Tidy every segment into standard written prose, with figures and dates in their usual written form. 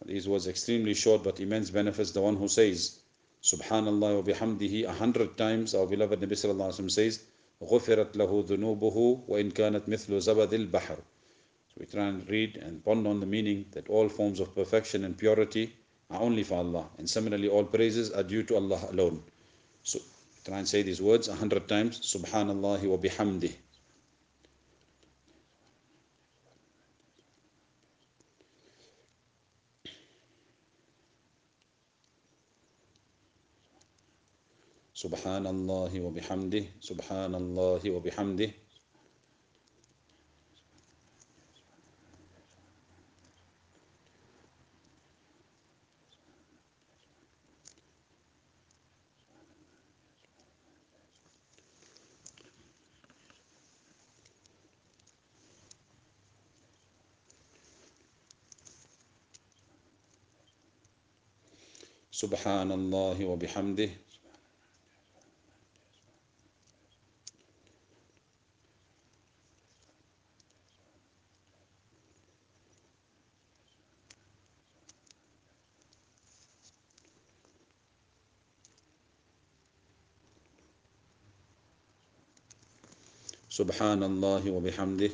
These words extremely short but immense benefits. The one who says Subhanallah wa bihamdihi 100 times, our beloved Nabi sallallahu alaihi wasallam says, غفرت له ذنوبه وإن كانت مثل زبد البحر. So we try and read and ponder on the meaning that all forms of perfection and purity are only for Allah, and similarly all praises are due to Allah alone. So try and say these words 100 times. Subhanallah wa bihamdih. Subhanallah wa bihamdih. Subhanallah wa bihamdih. Subhanallah wa bihamdih. Subhanallah wa bihamdih.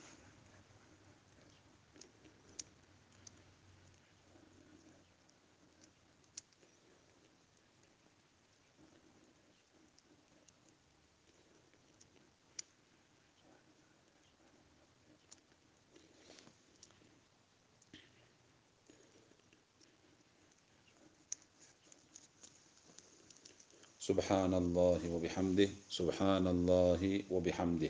Subhanallah wa bihamdih. Subhanallah wa bihamdih.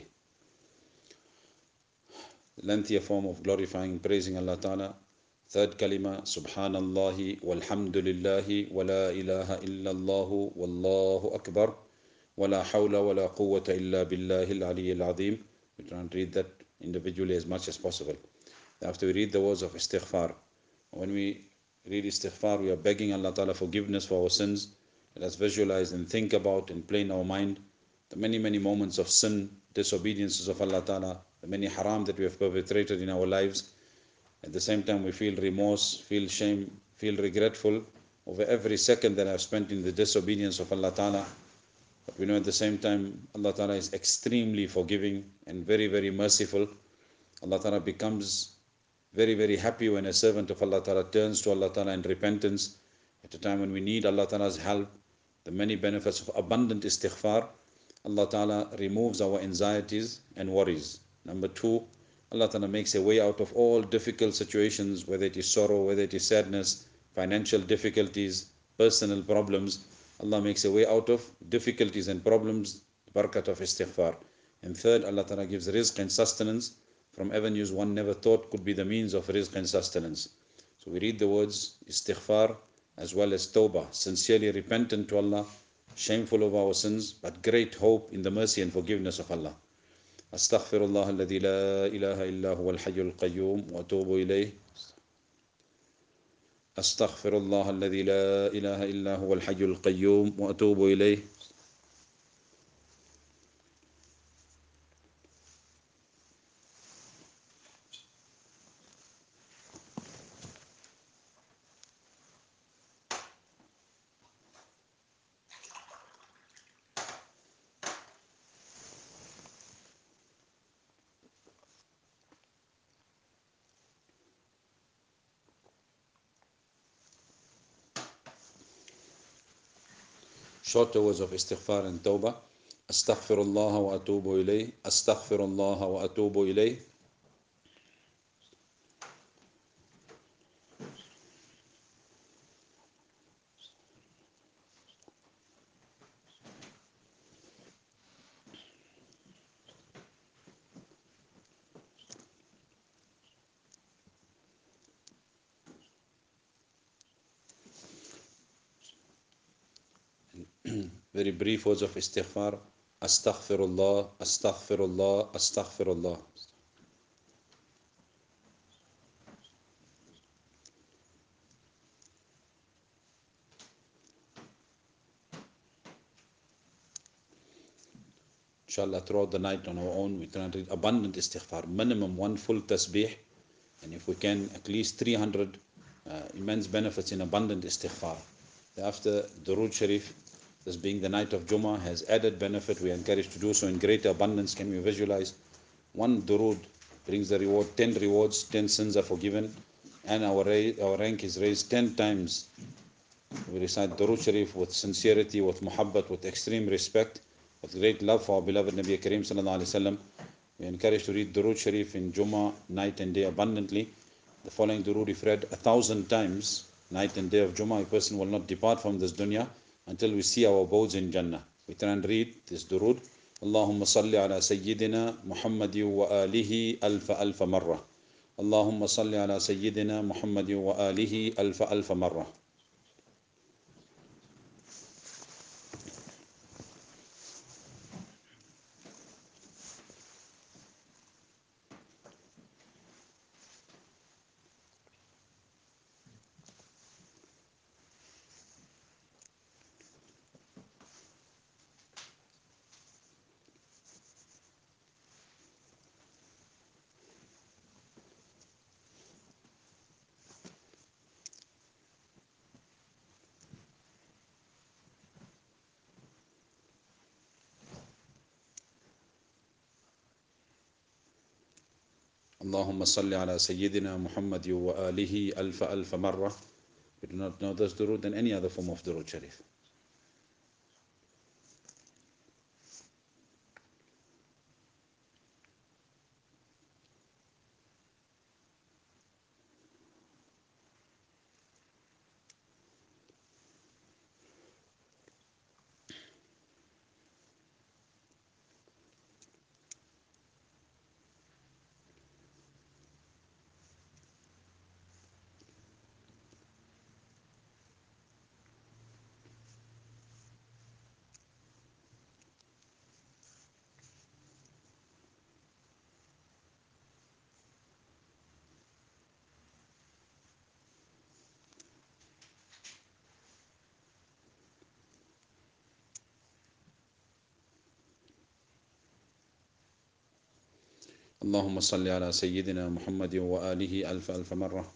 Lengthier form of glorifying and praising Allah Ta'ala. Third kalima, Subhanallah walhamdulillah wa la ilaha illallah wallahu akbar wa la hawla wa la quwwata illa billahi al-aliyyil azim. We try and read that individually as much as possible. After we read the words of istighfar, when we read istighfar, we are begging Allah Ta'ala forgiveness for our sins. Let us visualize and think about and play in our mind the many, many moments of sin, disobediences of Allah Ta'ala, the many haram that we have perpetrated in our lives. At the same time, we feel remorse, feel shame, feel regretful over every second that I've spent in the disobedience of Allah Ta'ala. But we know at the same time, Allah Ta'ala is extremely forgiving and very, very merciful. Allah Ta'ala becomes very, very happy when a servant of Allah Ta'ala turns to Allah Ta'ala in repentance. At a time when we need Allah Ta'ala's help, the many benefits of abundant istighfar, Allah Ta'ala removes our anxieties and worries. Number two, Allah Ta'ala makes a way out of all difficult situations, whether it is sorrow, whether it is sadness, financial difficulties, personal problems. Allah makes a way out of difficulties and problems, barakat of istighfar. And third, Allah Ta'ala gives rizq and sustenance from avenues one never thought could be the means of rizq and sustenance. So we read the words istighfar as well as tawbah, sincerely repentant to Allah, shameful of our sins, but great hope in the mercy and forgiveness of Allah. Astaghfirullah alladhi la ilaha illa huwa al-hayyul qayyum wa atubu ilayh. Astaghfirullah alladhi la ilaha illa huwa al-hayyul qayyum wa atubu ilayh. Shorter words of istighfar and tawbah. Astaghfirullah wa atubu ilayh. Astaghfirullah wa atubu ilayh. Very brief words of istighfar. Astaghfirullah, astaghfirullah, astaghfirullah. Inshallah, throughout the night on our own, we try and read abundant istighfar, minimum one full tasbih, and if we can, at least 300 immense benefits in abundant istighfar. After Durood Sharif, this being the night of Jummah, has added benefit. We are encouraged to do so in greater abundance. Can we visualize? One Durood brings the reward, 10 rewards, 10 sins are forgiven, and our rank is raised 10 times. We recite Durood Sharif with sincerity, with muhabbat, with extreme respect, with great love for our beloved Nabi Kareem Sallallahu Alaihi Wasallam. We are encouraged to read Durood Sharif in Jummah night and day abundantly. The following Durood, if read 1,000 times, night and day of Jummah, a person will not depart from this dunya until we see our abodes in Jannah. We try and read this Durood. Allahumma salli ala Sayyidina Muhammadi wa alihi alfa alfa marra. Allahumma salli ala Sayyidina Muhammadi wa alihi alfa alfa marra. Allahumma salli ala Sayyidina Muhammad wa alihi alfa alfa marra. We do not know this durood than any other form of durood sharif. اللهم صل على سيدنا محمد وآله ألف ألف مرة.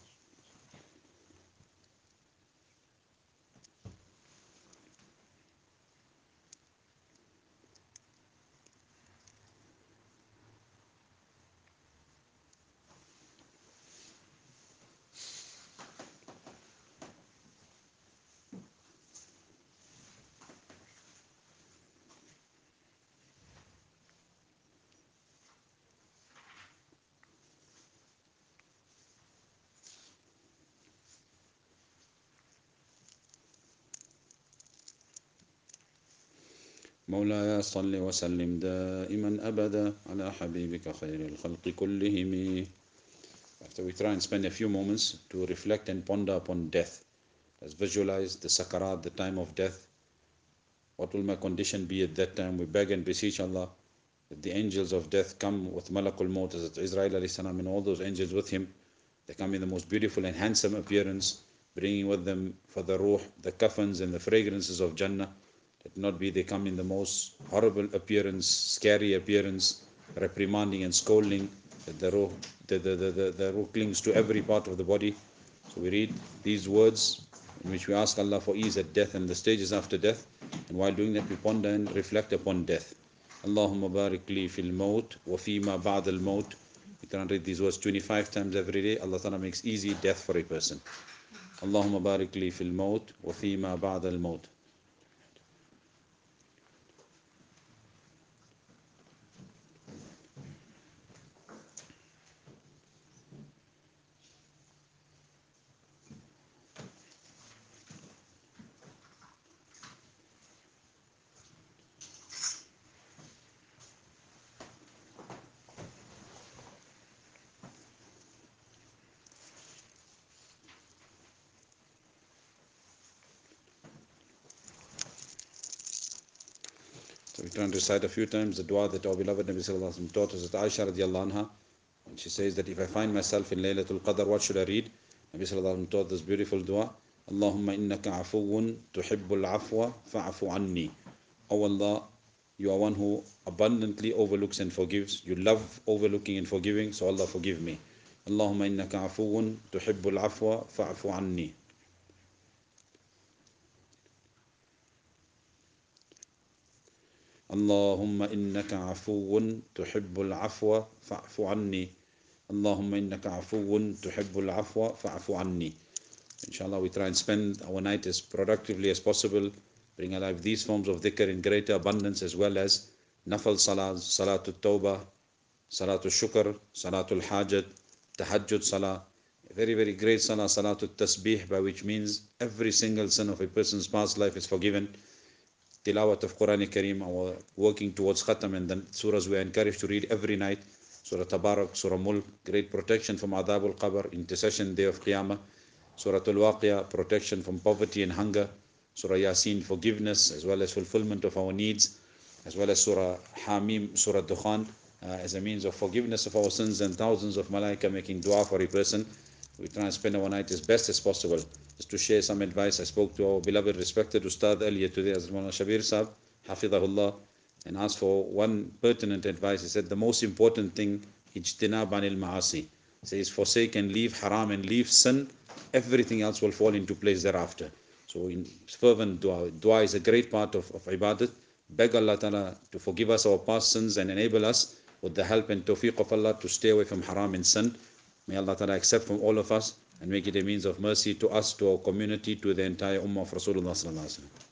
مولاي صل وسلم دائما أبدا على حبيبك خير الخلق كلهم. After we try and spend a few moments to reflect and ponder upon death. Let's visualize the sakarat, the time of death. What will my condition be at that time? We beg and beseech Allah that the angels of death come with Malakul Maut, as Israel alayhi salam, and all those angels with him. They come in the most beautiful and handsome appearance, bringing with them for the ruh, the kafans and the fragrances of Jannah. Let not be they come in the most horrible appearance, scary appearance, reprimanding and scolding, that the ruh clings to every part of the body. So we read these words in which we ask Allah for ease at death and the stages after death, and while doing that we ponder and reflect upon death. Allahumma barik li fil maut wa fima ba'd al maut. We can read these words 25 times every day. Allah Ta'ala makes easy death for a person. Allahumma barik li fil maut wa fima ba'd al maut. So we try and recite a few times the dua that our beloved Nabi Sallallahu Alaihi Wasallam taught us, that Aisha radiallahu anha, when she says that if I find myself in Laylatul Qadr, what should I read? Nabi Sallallahu Alaihi Wasallam taught this beautiful dua, Allahumma innaka afuwun tuhibbul afwa fa'afu anni. O Allah, you are one who abundantly overlooks and forgives. You love overlooking and forgiving, so Allah forgive me. اللهم إنك عفو تحب العفو فاعف عني. اللهم إنك عفو تحب العفو فاعف عني. اللهم إنك عفو تحب العفو فاعف عني. Inshallah, we try and spend our night as productively as possible, bring alive these forms of dhikr in greater abundance, as well as nafal salah, salatul tawbah, salatul shukr, salatul hajat, tahajjud salah, a very, very great salah, salatul tasbih, by which means every single sin of a person's past life is forgiven. Tilawat of Quran Kareem, our working towards Khatam, and the surahs we are encouraged to read every night. Surah Tabarak, Surah Mulk, great protection from Adab al-Qabr, intercession day of Qiyamah. Surah Al-Waqi'ah, protection from poverty and hunger. Surah Yasin, forgiveness as well as fulfillment of our needs. As well as Surah Hamim, Surah Dukhan, as a means of forgiveness of our sins, and thousands of malaika making dua for a person. We try and spend our night as best as possible. Just to share some advice, I spoke to our beloved, respected Ustad earlier today, as Mawlana Shabir Sahib, Hafidahullah, and asked for one pertinent advice. He said the most important thing, ijtinab anil ma'asi. He says forsake and leave haram and leave sin, everything else will fall into place thereafter. So in fervent dua, dua is a great part of ibadat. Beg Allah Ta'ala to forgive us our past sins and enable us with the help and tawfiq of Allah to stay away from haram and sin. May Allah Ta'ala accept from all of us and make it a means of mercy to us, to our community, to the entire ummah of Rasulullah Sallallahu Alaihi Wasallam.